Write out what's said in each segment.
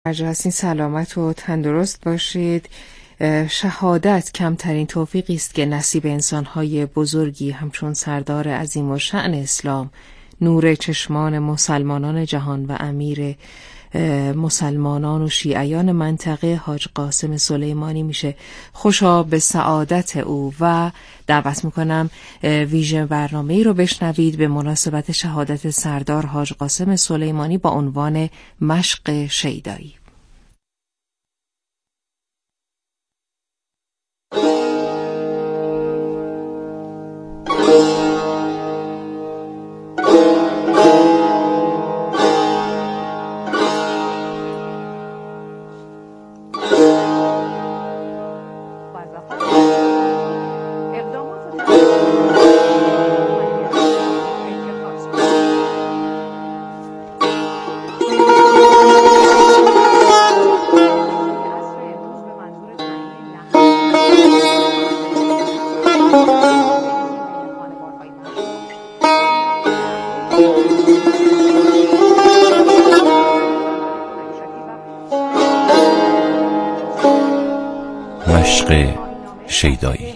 هرجا هستین سلامت و تندرست باشید. شهادت کمترین توفیقی است که نصیب انسان‌های بزرگی همچون سردار عظیم الشأن اسلام، نور چشمان مسلمانان جهان و امیر مسلمانان و شیعیان منطقه حاج قاسم سلیمانی میشه. خوشا به سعادت او و دعوت میکنم ویژه برنامه‌ای رو بشنوید به مناسبت شهادت سردار حاج قاسم سلیمانی با عنوان مشق شیدایی. مشق شیدایی.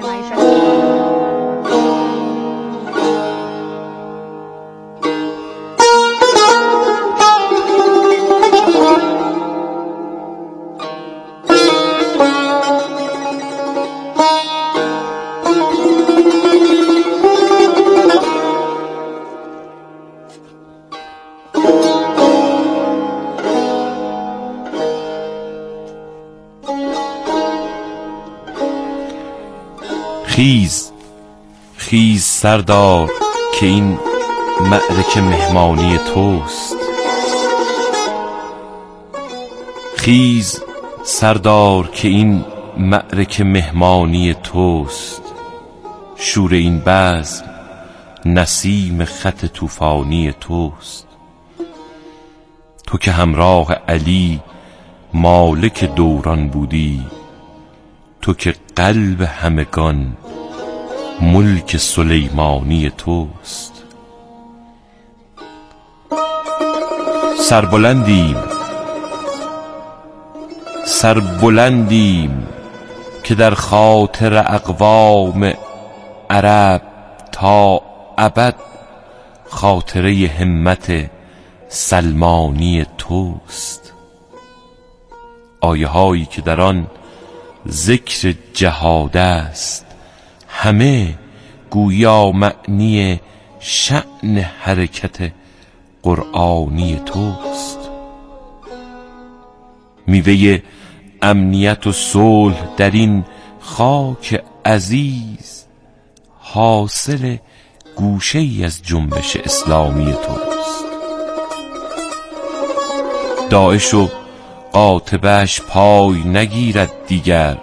خیز سردار که این معرکه مهمانی توست. خیز سردار که این معرکه مهمانی توست. شور این بزم نسیم خط طوفانی توست. تو که همراه علی مالک دوران بودی، تو که قلب همگان ملک سلیمانی توست. سربلندیم که در خاطر اقوام عرب تا ابد خاطره همت سلمانی توست. آیه هایی که در آن ذکر جهاد است، همه گویا معنی شأن حرکت قرآنی توست. میوه امنیت و صلح در این خاک عزیز حاصل گوشه ای از جنبش اسلامی توست. داعش و قاطبه‌اش پای نگیرد دیگر،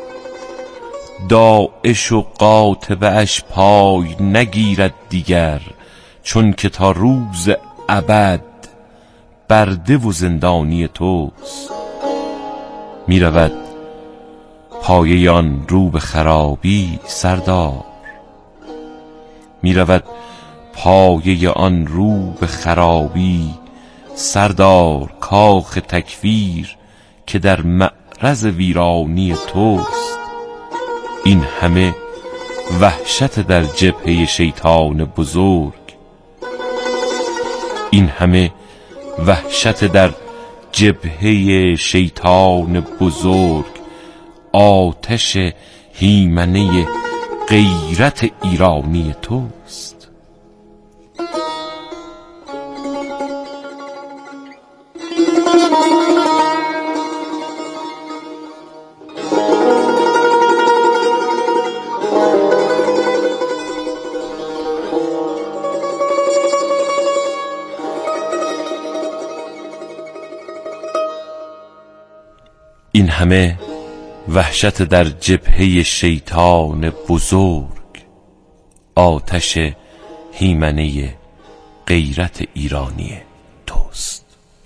داعش و قاطبه‌اش پای نگیرد دیگر، چون که تا روز ابد برده و زندانی توست. می رود پایه آن رو به خرابی سردار، می رود پایه آن رو به خرابی سردار، کاخ تکفیر که در معرض ویرانی توست. این همه وحشت در جبهه شیطان بزرگ، این همه وحشت در جبهه شیطان بزرگ، آتش هیمنه غیرت ایرانی توست. این همه وحشت در جبهه شیطان بزرگ، آتش هیمنه غیرت ایرانی توست.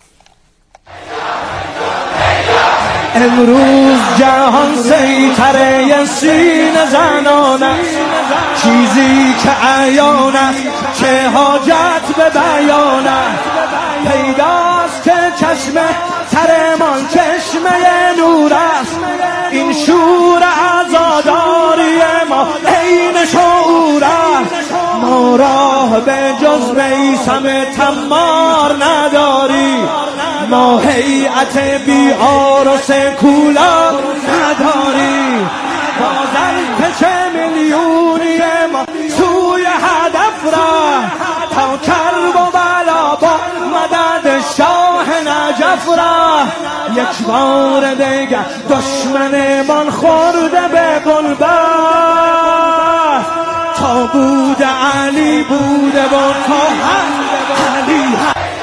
امروز جهان سیطره سینه زنان است، چیزی که عیان است چه حاجت به بیان است. پیداست که چشم کشترمان چشمه نور است، این شور عزاداری ما عین شعور است. ما راه به جز میثم تمار نداری، ما هیئت بی عارض کولا نداری. بازرکش میلیونی ما سوی هدف را، تا کرب و بلا با مدد شاه نجف را. یک بار دیگر دشمنمان خورده به قلبت، تا بود علی بوده و تا علی.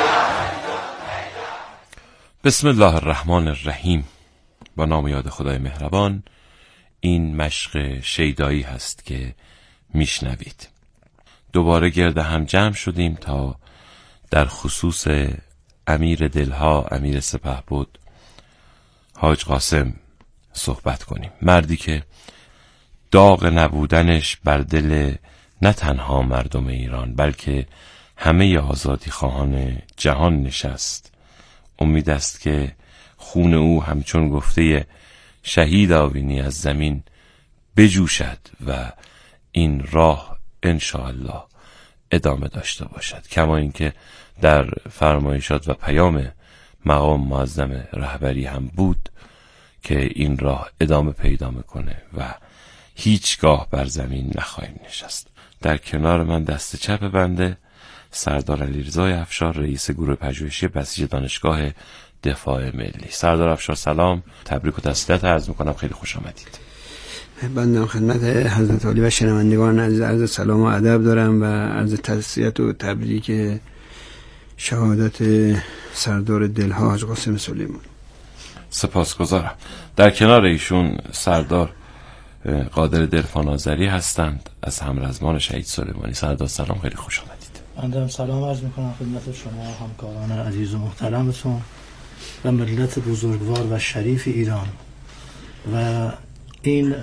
بسم الله الرحمن الرحیم. با نام یاد خدای مهربان. این مشق شیدایی هست که میشنوید. دوباره گرد هم جمع شدیم تا در خصوص امیر دلها، امیر سپهبد حاج قاسم صحبت کنیم. مردی که داغ نبودنش بر دل نه تنها مردم ایران بلکه همه آزادی خواهان جهان نشست. امید است که خون او همچون گفته شهید آوینی از زمین بجوشد و این راه انشاءالله ادامه داشته باشد، کما اینکه در فرمایشات و پیام مقام معظم رهبری هم بود که این راه ادامه پیدا میکنه و هیچگاه بر زمین نخواهیم نشست. در کنار من دست چپ بنده سردار علیرضا افشار، رئیس گروه پژوهشی بسیج دانشگاه دفاع ملی. سردار افشار سلام، تبریک و تسلیت عرض میکنم، خیلی خوش آمدید. بنده خدمت حضرت عالی و شنوندگان عزیز عرض سلام و ادب دارم و عرض تسلیت و تبریک شهادت سردار دلها حاج قاسم سلیمانی. سپاسگزارم. در کنار ایشون سردار قادر دلفان آذری هستند از همرزمان شهید سلیمانی. سردار سلام، خیلی خوش آمدید. بنده سلام عرض میکنم خدمت شما همکاران عزیز و محترمتون و ملت بزرگوار و شریف ایران. و این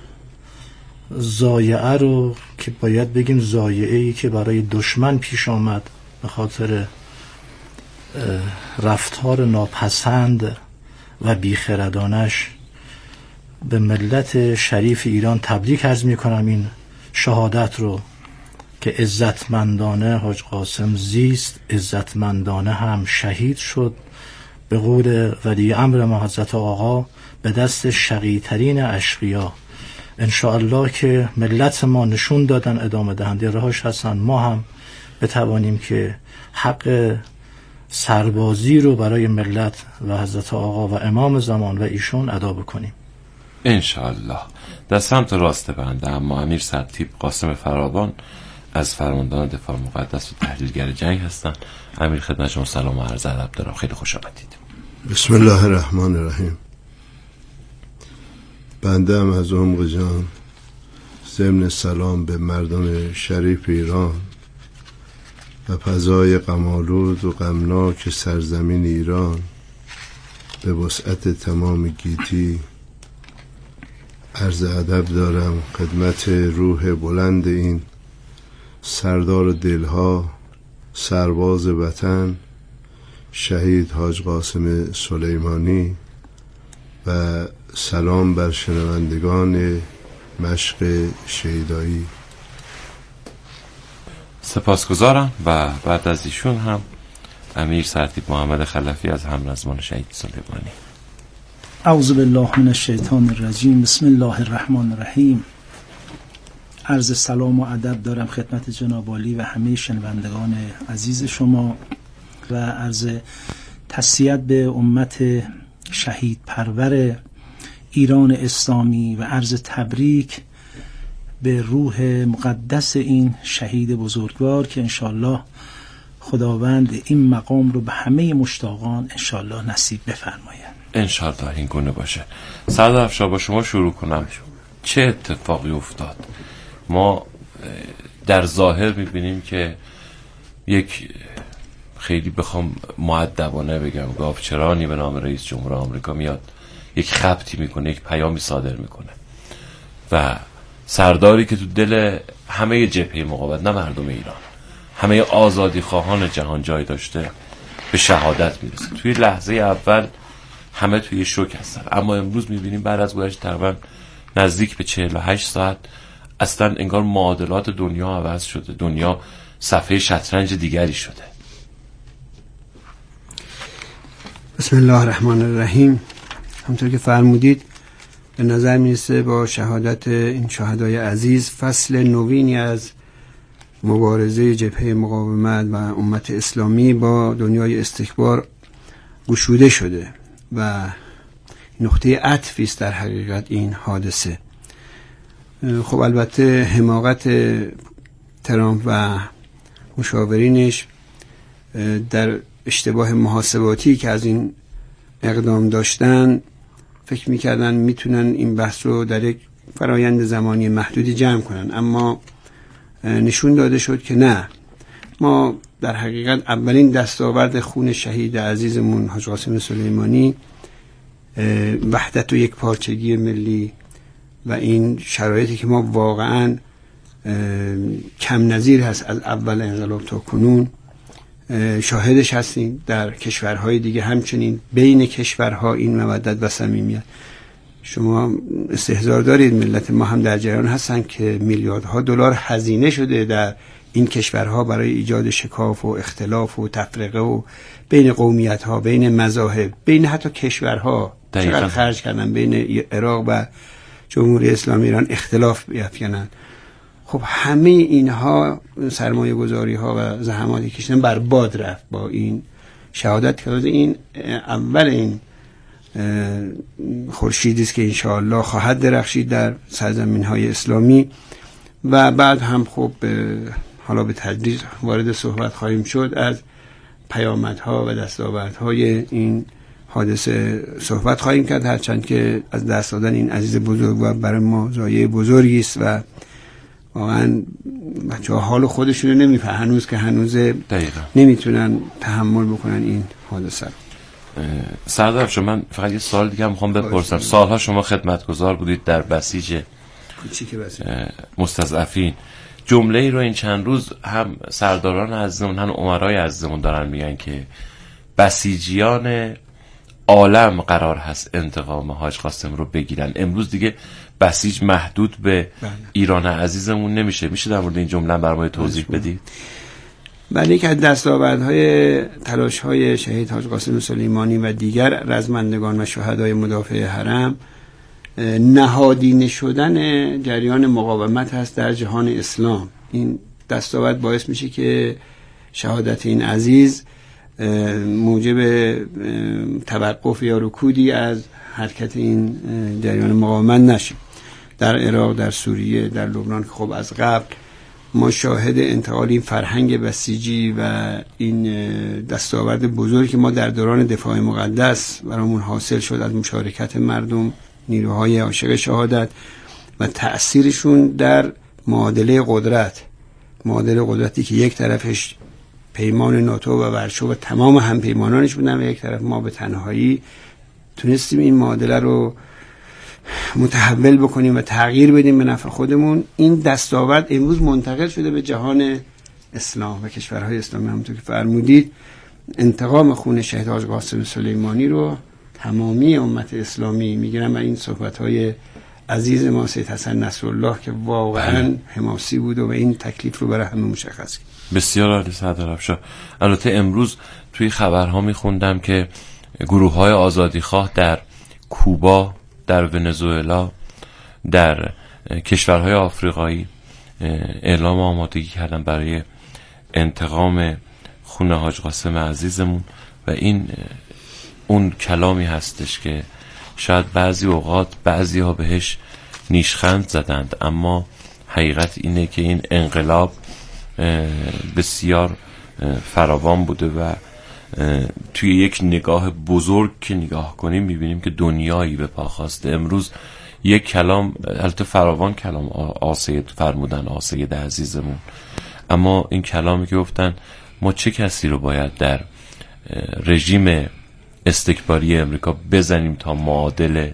ضایعه رو که باید بگیم ضایعه‌ای که برای دشمن پیش آمد به خاطر رفتار ناپسند و بیخردانش، به ملت شریف ایران تبریک عرض میکنم. این شهادت رو که عزتمندانه حاج قاسم زیست، عزتمندانه هم شهید شد، به قول ولی امر ما حضرت آقا به دست شقی‌ترین اشقیا. انشاءالله که ملت ما نشون دادن ادامه دهنده راهش هستن، ما هم بتوانیم که حق سربازی رو برای ملت و حضرت آقا و امام زمان و ایشون ادا بکنیم انشاءالله. در سمت راست بنده اما امیر سرتیپ قاسم فراوان از فرماندهان دفاع مقدس و تحلیلگر جنگ هستند. امیر خدمت شما سلام و عرض ادب دارم، خیلی خوش آمدید. بسم الله الرحمن الرحیم. بنده هم از عمق جان ضمن سلام به مردم شریف ایران و فضای غم‌آلود و غمناک سرزمین ایران به وسعت تمام گیتی عرض ادب دارم خدمت روح بلند این سردار دلها، سرباز وطن، شهید حاج قاسم سلیمانی و سلام بر شنوندگان مشق شیدایی. سپاسگزارم. و بعد از ایشون هم امیر سرتیپ محمد خلفی از همرزمان شهید سلیمانی. اعوذ بالله من الشیطان الرجیم. بسم الله الرحمن الرحیم. عرض سلام و ادب دارم خدمت جناب عالی و همه شنوندگان عزیز شما و عرض تسلیت به امت شهید پرور ایران اسلامی و عرض تبریک به روح مقدس این شهید بزرگوار که انشالله خداوند این مقام رو به همه مشتاقان انشالله نصیب بفرماید. انشالله این گونه باشه. سردار افشار با شما شروع کنم. چه اتفاقی افتاد؟ ما در ظاهر میبینیم که یک خیلی بخوام مؤدبانه بگم گاوچرانی به نام رئیس جمهور آمریکا میاد یک خبطی میکنه، یک پیامی صادر میکنه و سرداری که تو دل همه جبهه مقاومت، نه مردم ایران، همه آزادی خواهان جهان جای داشته، به شهادت میرسه. توی لحظه اول همه توی شوک هستن. اما امروز میبینیم بعد از گذشت تقریبا نزدیک به 48 ساعت اصلا انگار معادلات دنیا عوض شده، دنیا صفحه شطرنج دیگری شده. بسم الله الرحمن الرحیم. همطور که فرمودید به نظر میرسه با شهادت این شهدای عزیز فصل نوینی از مبارزه جبهه مقاومت و امت اسلامی با دنیای استکبار گشوده شده و نقطه عطفی است در حقیقت این حادثه. خب البته حماقت ترامپ و مشاورینش در اشتباه محاسباتی که از این اقدام داشتن فکر میکردن میتونن این بحث رو در یک فرایند زمانی محدودی جمع کنن، اما نشون داده شد که نه. ما در حقیقت اولین دستاورد خون شهید عزیزمون حاج قاسم سلیمانی، وحدت و یک پارچگی ملی و این شرایطی که ما واقعا کم نظیر هست از اول انقلاب تا کنون شاهدش هستیم. در کشورهای دیگه همچنین بین کشورها این مودت و صمیمیت. شما استحضار دارید ملت ما هم در جریان هستن که میلیاردها دلار هزینه شده در این کشورها برای ایجاد شکاف و اختلاف و تفرقه و بین قومیت‌ها، بین مذاهب، بین حتی کشورها. چقدر خرج کردن بین عراق و جمهوری اسلامی ایران اختلاف بیفکنن. خب همه اینها سرمایه گذاری ها و زحماتی کشیدن برباد رفت با این شهادت که این اول این خورشیدی است که انشاءالله خواهد درخشید در سرزمین های اسلامی و بعد هم خب حالا به تدریج وارد صحبت خواهیم شد از پیامدها و دستاوردهای این حادثه صحبت خواهیم کرد، هرچند که از دست دادن این عزیز بزرگوار برای ما ضایعه بزرگی است و واقعا بچه‌ها حال خودشون رو نمیفهمن هنوز که هنوز نمیتونن تحمل بکنن این حادثه. سردار افشار، من فقط یه سوال دیگه میخوام بپرسم. سالها شما خدمتگزار بودید در بسیج مستضعفین. جمله ای رو این چند روز هم سرداران عزیزمون هم امرای عزیزمون دارن میگن که بسیجیان عالم قرار هست انتقام حاج قاسم رو بگیرن. امروز دیگه بسیج محدود به ایران عزیزمون نمیشه. میشه در مورد این جمله برام توضیح بدید؟ بله، که از دستاوردهای تلاش‌های شهید حاج قاسم سلیمانی و دیگر رزمندگان و شهدای مدافع حرم نهادینه شدن جریان مقاومت هست در جهان اسلام. این دستاورد باعث میشه که شهادت این عزیز موجب توقف یا رکودی از حرکت این جریان مقاومت نشه. در عراق، در سوریه، در لبنان که خب از قبل ما شاهد انتقال این فرهنگ بسیجی و این دستاورد بزرگی که ما در دوران دفاع مقدس برامون حاصل شد از مشارکت مردم، نیروهای عاشق شهادت و تأثیرشون در معادله قدرتی که یک طرفش پیمان ناتو و ورشو و تمام هم پیمانانش بودن و یک طرف ما به تنهایی تونستیم این معادله رو متحول بکنیم و تغییر بدیم به نفع خودمون. این دستاورد امروز منتقل شده به جهان اسلام و کشورهای اسلامی. همونطور که فرمودید انتقام خون شهید حاج قاسم سلیمانی رو تمامی امت اسلامی میگیرن و این صحبت‌های عزیز ما سید حسن نصرالله که واقعا حماسی بود و این تکلیف رو برای همه مشخص کرد. بسیار عالی سردار افشار. البته امروز توی خبرها میخوندم که گروه‌های آزادیخواه در کوبا، در ونزوئلا، در کشورهای آفریقایی اعلام آمادگی کردن برای انتقام خون حاج قاسم عزیزمون و این اون کلامی هستش که شاید بعضی اوقات بعضی ها بهش نیشخند زدند، اما حقیقت اینه که این انقلاب بسیار فراوان بوده و توی یک نگاه بزرگ که نگاه کنیم میبینیم که دنیایی به پا خواسته. امروز یک کلام، البته فراوان کلام آسید فرمودن، آسید عزیزمون، اما این کلامی که گفتن ما چه کسی رو باید در رژیم استکباری امریکا بزنیم تا معادل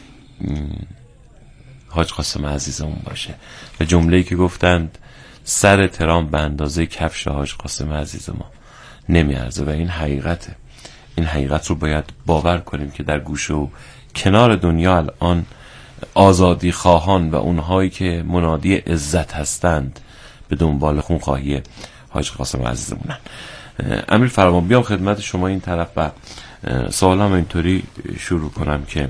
حاج قاسم عزیزمون باشه و جمله‌ای که گفتند سر ترامپ به اندازه کفش حاج قاسم عزیز ما نمیارزه و این حقیقته. این حقیقت رو باید باور کنیم که در گوشه و کنار دنیا الان آزادی خواهان و اونهایی که منادی عزت هستند به دنبال خونخواهی حاج قاسم عزیزمونن. امیر فراوان، بیام خدمت شما این طرف و سوالم اینطوری شروع کنم که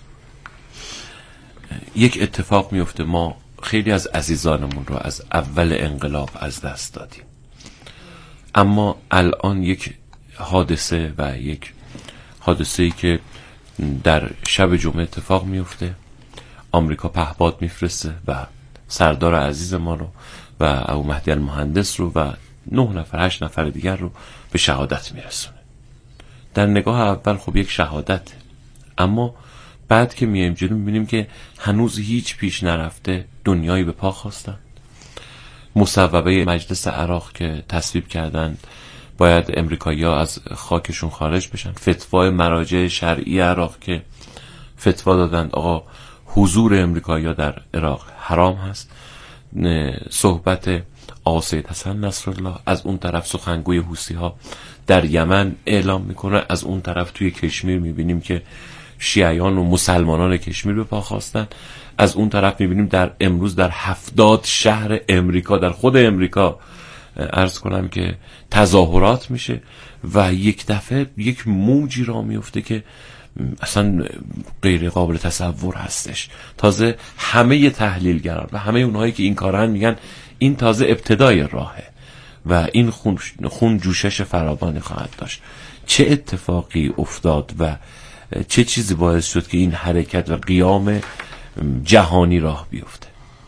یک اتفاق میفته، ما خیلی از عزیزانمون رو از اول انقلاب از دست دادیم، اما الان یک حادثه و یک حادثه‌ای که در شب جمعه اتفاق میفته، آمریکا پهپاد میفرسته و سردار عزیز ما رو و ابو مهدی المهندس رو و 9 نفر 8 نفر دیگر رو به شهادت میرسونه. در نگاه اول خب یک شهادته، اما بعد که میایم جلو میبینیم که هنوز هیچ پیش نرفته. دنیایی به پا خواستن، مصوبه مجلس عراق که تصویب کردند باید امریکایی‌ها از خاکشون خارج بشن، فتوای مراجع شرعی عراق که فتوا دادند آقا حضور امریکایی‌ها در عراق حرام هست، صحبت آقا سید حسن نصرالله، از اون طرف سخنگوی حوثی‌ها در یمن اعلام میکنه، از اون طرف توی کشمیر میبینیم که شیعیان و مسلمانان کشمیر به پا خواستن، از اون طرف میبینیم در امروز در 70 شهر امریکا، در خود امریکا عرض کنم که تظاهرات میشه و یک دفعه یک موجی را میفته که اصلا غیر قابل تصور هستش. تازه همه تحلیلگران و همه اونهایی که این کارن میگن این تازه ابتدای راهه و این خون جوشش فراوانی خواهد داشت. چه اتفاقی افتاد و چه چیزی باعث شد که این حرکت و قیام جهانی راه بیفته؟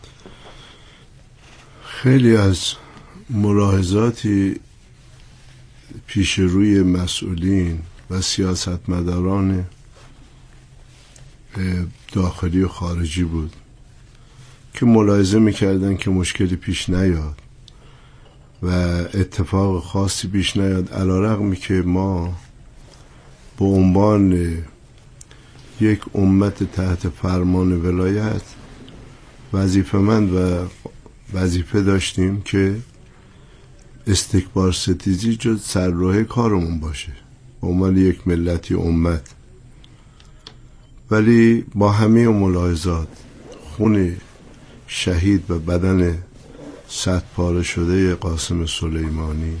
خیلی از ملاحظاتی پیش روی مسئولین و سیاستمداران داخلی و خارجی بود که ملاحظه میکردن که مشکلی پیش نیاد و اتفاق خاصی پیش نیاد، علی‌رغمی که ما به عنوان یک امت تحت فرمان ولایت وظیفه‌مند و وظیفه داشتیم که استکبار ستیزی جز سرراه کارمون باشه به عنوان یک ملتی امت. ولی با همه ملاحظات خون شهید و بدن 100 پاره شده قاسم سلیمانی،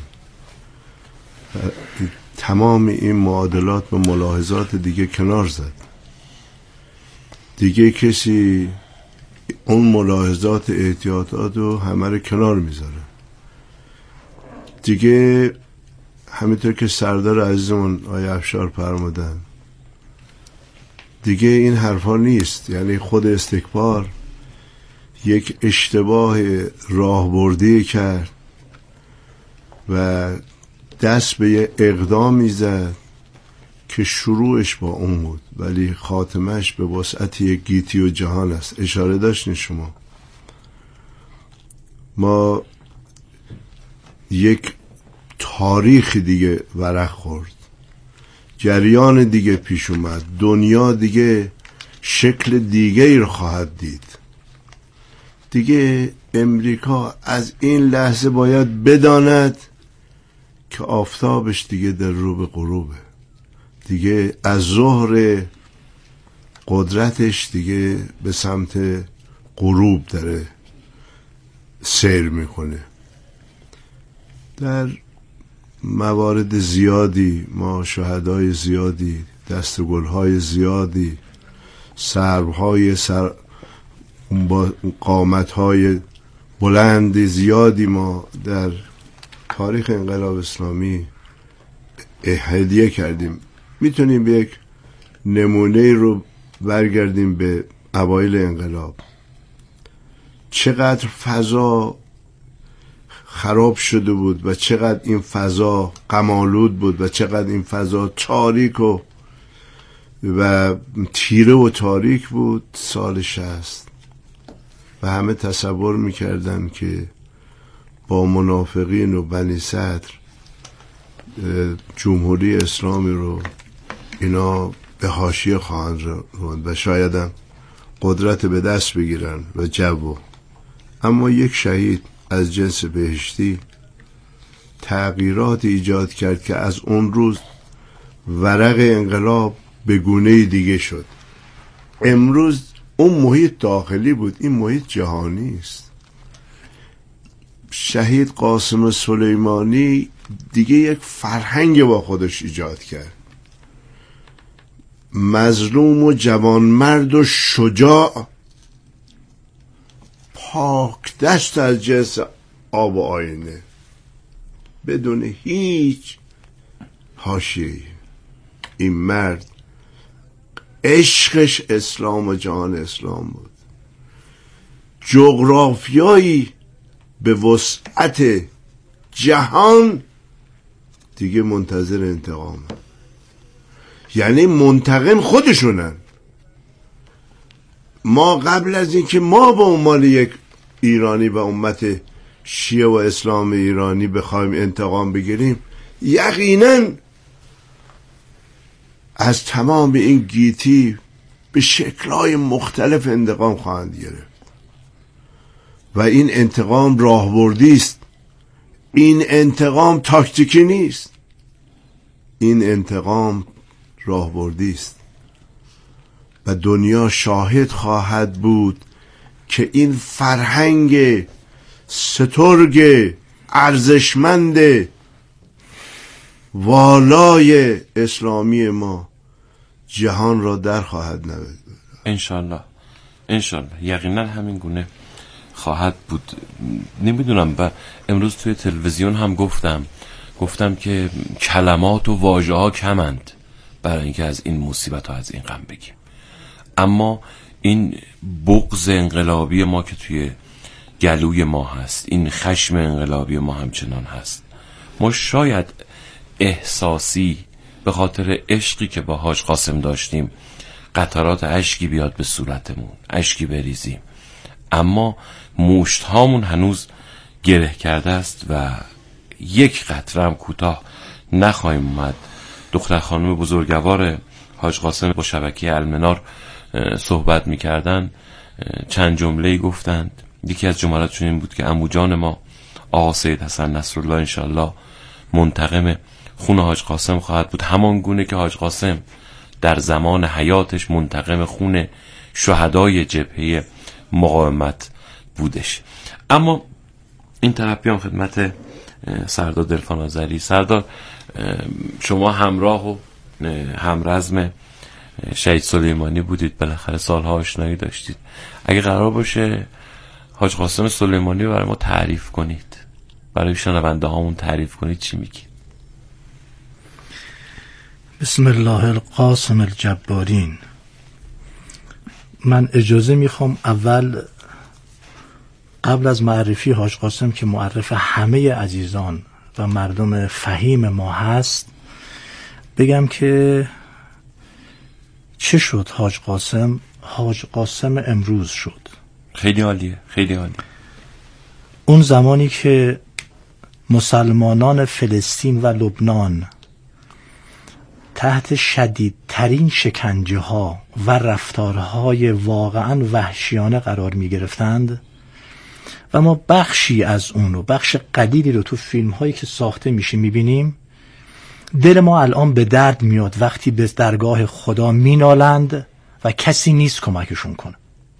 تمام این معادلات و ملاحظات دیگه کنار زد. دیگه کسی اون ملاحظات احتیاطات رو همه رو کنار میذاره. دیگه همینطور که سردار عزیزمون آقای افشار فرمودن، دیگه این حرفا نیست. یعنی خود استکبار یک اشتباه راهبردی کرد و دست به یه اقدامی زد که شروعش با اون بود ولی خاتمش به وسعت یک گیتی و جهان است. اشاره داشتین شما، ما یک تاریخ دیگه ورق خورد، جریان دیگه پیش اومد، دنیا دیگه شکل دیگه ای رو خواهد دید. دیگه امریکا از این لحظه باید بداند که آفتابش دیگه در رو به غروبه، دیگه از ظهر قدرتش دیگه به سمت غروب داره سیر میکنه. در موارد زیادی ما شهدای زیادی، دستگلهای زیادی، سربهای قامتهای بلند زیادی ما در تاریخ انقلاب اسلامی هدیه کردیم. میتونیم یک نمونه رو برگردیم به اوایل انقلاب، چقدر فضا خراب شده بود و چقدر این فضا غم‌آلود بود و چقدر این فضا تاریک و تیره و تاریک بود سال 60 و همه تصور میکردن که با منافقین و بنی صدر جمهوری اسلامی رو اینا به حاشیه خواهند راند و شاید هم قدرت به دست بگیرن و جو. اما یک شهید از جنس بهشتی تغییرات ایجاد کرد که از اون روز ورق انقلاب به گونه دیگه شد. امروز اون محیط داخلی بود، این محیط جهانی است. شهید قاسم سلیمانی دیگه یک فرهنگ با خودش ایجاد کرد. مظلوم و جوانمرد و شجاع، پاک دست از جنس آب و آینه، بدون هیچ حاشیه‌ای. این مرد عشقش اسلام و جهان اسلام بود. جغرافیایی به وسعت جهان دیگه منتظر انتقام، یعنی منتقم خودشونن. ما قبل از اینکه ما به عنوان یک ایرانی و امت شیعه و اسلام ایرانی بخوایم انتقام بگیریم، یقینا از تمام این گیتی به شکل‌های مختلف انتقام خواهند گرفت و این انتقام راهبردی است. این انتقام تاکتیکی نیست، این انتقام راهبردی است و دنیا شاهد خواهد بود که این فرهنگ سترگ ارزشمند والای اسلامی ما جهان را در خواهد نوشت. انشالله یقینا همین گونه خواهد بود. نمیدونم، و امروز توی تلویزیون هم گفتم که کلمات و واژه ها کمند برای اینکه از این مصیبت ها، از این غم بگیم، اما این بغض انقلابی ما که توی گلوی ما هست، این خشم انقلابی ما همچنان هست. ما شاید احساسی به خاطر عشقی که با حاج قاسم داشتیم قطرات اشکی بیاد به صورتمون، اشکی بریزیم، اما مشت هامون هنوز گره کرده است و یک قطره هم کوتاه نخواهیم اومد. دختر خانم بزرگوار حاج قاسم با شبکه المنار صحبت میکردن، چند جمله گفتند. یکی از جملاتشون این بود که عمو جان ما آقا سید حسن نصرالله انشالله منتقم خون حاج قاسم خواهد بود، همان گونه که حاج قاسم در زمان حیاتش منتقم خون شهدای جبهه مقاومت بودش. اما این طرف بیام خدمت سردار دلفان آذری. سردار، شما همراه و همرزم شهید سلیمانی بودید، بالاخره سالها آشنایی داشتید. اگه قرار باشه حاج قاسم سلیمانی برای ما تعریف کنید، برای شنونده هامون تعریف کنید، چی میگید؟ بسم الله القاسم الجبارین. من اجازه میخوام اول قبل از معرفی حاج قاسم که معرف همه عزیزان و مردم فهیم ما هست بگم که چه شد حاج قاسم امروز شد. خیلی عالیه، خیلی عالیه. اون زمانی که مسلمانان فلسطین و لبنان تحت شدیدترین شکنجه ها و رفتارهای واقعا وحشیانه قرار می گرفتند و ما بخشی از اون رو، بخش قلیلی رو تو فیلم هایی که ساخته میشه میبینیم، دل ما الان به درد میاد وقتی به درگاه خدا مینالند و کسی نیست کمکشون کنه.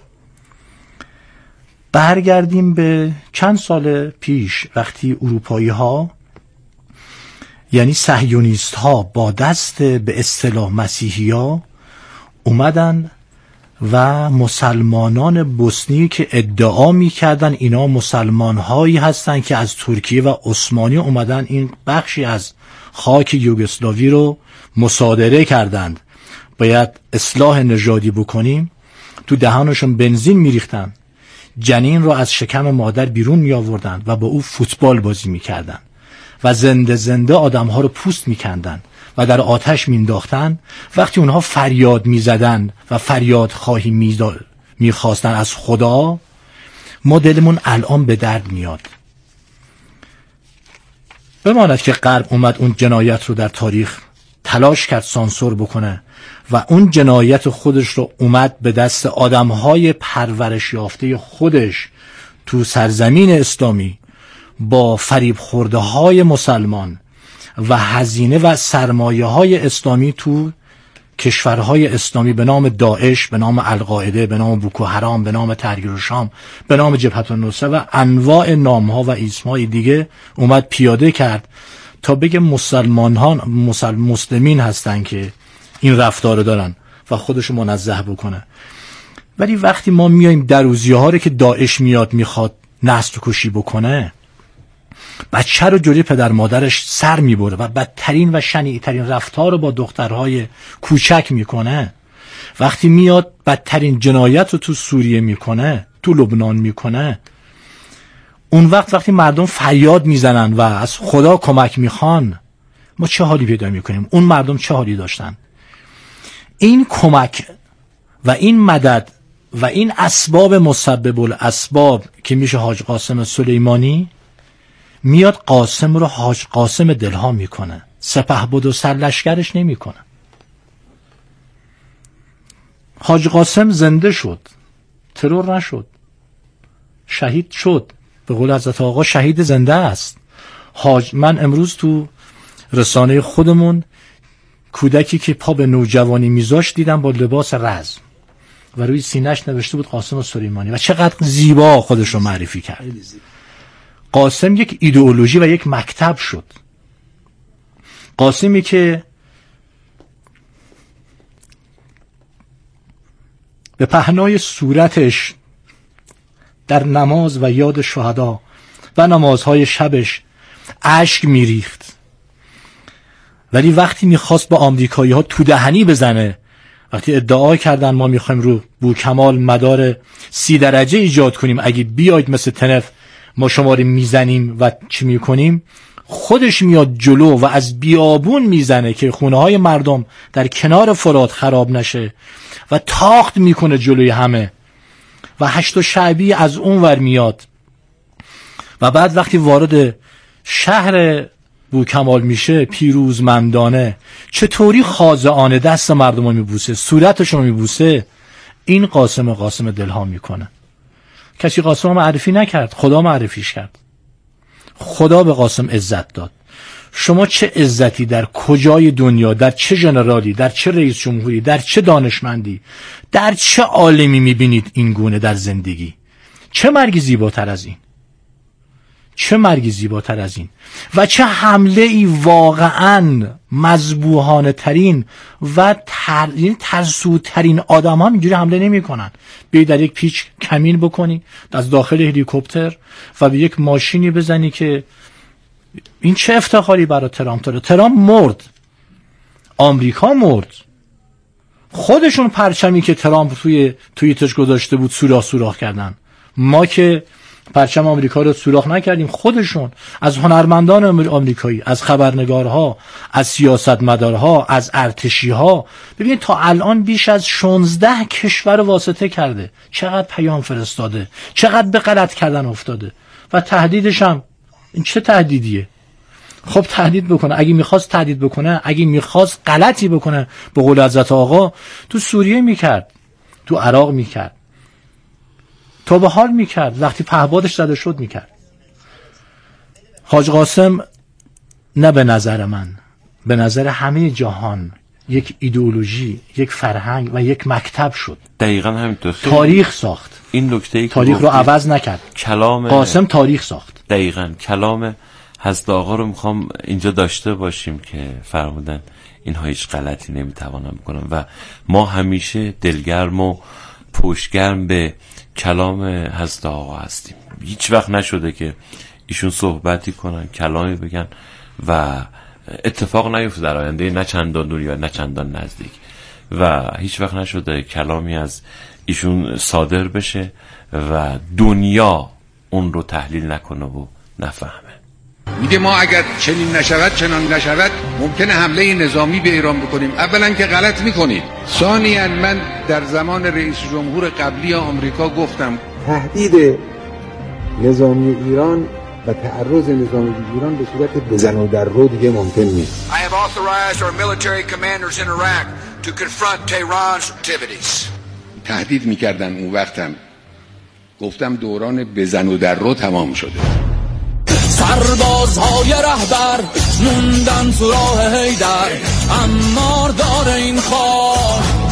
برگردیم به چند سال پیش وقتی اروپایی ها، یعنی صهیونیست ها با دست به اصطلاح مسیحی ها اومدن و مسلمانان بوسنی که ادعا میکردن اینا مسلمان هایی هستن که از ترکیه و عثمانی اومدن این بخشی از خاک یوگسلاوی رو مصادره کردند، باید اصلاح نژادی بکنیم، تو دهانشون بنزین میریختن، جنین رو از شکم مادر بیرون می آوردن و با او فوتبال بازی می کردن و زنده زنده آدم ها رو پوست می کندن و در آتش می انداختن. وقتی اونها فریاد می زدن و فریاد خواهی می خواستن از خدا، ما دلمون الان به درد میاد. بماند که غرب اومد اون جنایت رو در تاریخ تلاش کرد سانسور بکنه و اون جنایت خودش رو اومد به دست آدمهای پرورش یافته خودش تو سرزمین اسلامی با فریب خورده های مسلمان و هزینه و سرمایه های اسلامی تو کشورهای اسلامی به نام داعش، به نام القاعده، به نام بوکو حرام، به نام تحریر شام، به نام جبهت النصره و انواع نامها و اسمهای دیگه اومد پیاده کرد تا بگه مسلمین هستن که این رفتار دارن و خودشو منزه بکنه. ولی وقتی ما میایم دروزیه ها رو که داعش میاد میخواد نسل کشی بکنه، بچه رو جلوی پدر مادرش سر میبره و بدترین و شنیعترین رفتار رو با دخترهای کوچک میکنه، وقتی میاد بدترین جنایت رو تو سوریه میکنه، تو لبنان میکنه، اون وقتی مردم فریاد میزنن و از خدا کمک میخوان، ما چه حالی پیدا میکنیم؟ اون مردم چه حالی داشتن؟ این کمک و این مدد و این اسباب مسبب الاسباب که میشه حاج قاسم سلیمانی، میاد قاسم رو حاج قاسم دلها میکنه، سپهبد و سرلشکرش نمیکنه. حاج قاسم زنده شد، ترور نشد، شهید شد. به قول حضرت آقا شهید زنده است. من امروز تو رسانه خودمون کودکی که پا به نوجوانی میذاشت دیدم با لباس رزم و روی سینه‌اش نوشته بود قاسم سلیمانی و چقدر زیبا خودش رو معرفی کرد. قاسم یک ایدئولوژی و یک مکتب شد. قاسمی که به پهنای صورتش در نماز و یاد شهدا و نمازهای شبش اشک میریخت، ولی وقتی میخواست با آمریکایی ها تو دهنی بزنه، وقتی ادعا کردن ما میخوایم رو بوکمال مدار 30 درجه ایجاد کنیم، اگه بیاید مثل تنف ما شما رو میزنیم و چی میکنیم، خودش میاد جلو و از بیابون میزنه که خونه های مردم در کنار فرات خراب نشه و تاخت میکنه جلوی همه و 8 شعبی از اون ور میاد و بعد وقتی وارد شهر بوکمال میشه پیروزمندانه چطوری خاضعانه دست مردم رو میبوسه، صورتشون رو میبوسه. این قاسم دلها میکنه. کسی قاسم رو معرفی نکرد، خدا معرفیش کرد. خدا به قاسم عزت داد. شما چه عزتی در کجای دنیا، در چه ژنرالی، در چه رئیس جمهوری، در چه دانشمندی، در چه عالمی میبینید این گونه در زندگی؟ چه مرگی زیباتر از این؟ چه مرگی زیباتر از این؟ و چه حمله ای واقعا مذبوحانه ترین و ترسوترین آدم ها اینجوری حمله نمی کنن. بیایی در یک پیچ کمین بکنی از داخل هلیکوپتر و به یک ماشینی بزنی که این چه افتخاری برای ترامپ داره؟ ترامپ مرد، آمریکا مرد، خودشون پرچمی که ترامپ توی توییتش گذاشته بود سوراخ کردن. ما که پرچم آمریکا رو سوراخ نکردیم، خودشون از هنرمندان آمریکایی، از خبرنگارها، از سیاستمدارها، از ارتشیها. ببینید تا الان بیش از 16 کشور واسطه کرده، چقدر پیام فرستاده، چقدر به غلط کردن افتاده و تهدیدش هم این چه تهدیدیه؟ خب تهدید بکنه، اگه میخواست تهدید بکنه، اگه میخواست غلطی بکنه به قول حضرت آقا تو سوریه میکرد، تو عراق میکرد، تا به حال میکرد، وقتی پهبادش زده شد میکرد. حاج قاسم نه به نظر من، به نظر همه جهان یک ایدئولوژی، یک فرهنگ و یک مکتب شد. دقیقاً همینطور. تاریخ ساخت. این نکته تاریخ رو عوض نکرد. کلام قاسم تاریخ ساخت. دقیقاً کلام حضرت آقا رو میخوام اینجا داشته باشیم که فرمودن اینها هیچ غلطی نمیتوانن بکنن و ما همیشه دلگرم و پشتگرم به کلام حضرت آقا هستیم. هیچ وقت نشده که ایشون صحبتی کنن، کلامی بگن و اتفاق نیفته در آینده، نه چندان دوری و نه چندان نزدیک، و هیچ وقت نشده کلامی از ایشون صادر بشه و دنیا اون رو تحلیل نکنه و نفهمه. میگه ما اگر چنین نشود چنان نشود ممکنه حمله نظامی به ایران بکنیم. اولا که غلط میکنید، ثانیا من در زمان رئیس جمهور قبلی آمریکا گفتم تهدید نظامی ایران و تعرض نظامی ایران به صورت بزن و در رو دیگه ممکن نیست. I have authorized our military commanders in Iraq to confront Tehran's activities. تهدید میکردن اون وقتم، گفتم دوران بزن و در رو تمام شده. سربازهای رهبر موندن تو راه حیدر، امار داره این خاک